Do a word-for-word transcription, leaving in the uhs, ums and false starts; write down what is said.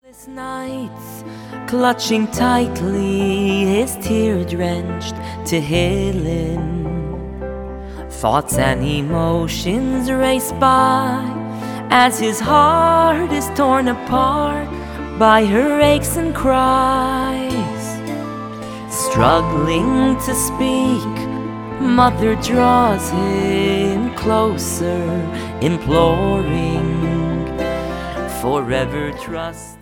This night's clutching tightly, his tear-drenched to Helen. Thoughts and emotions race by as his heart is torn apart by her aches and cries. Struggling to speak, mother draws him closer, imploring forever trust.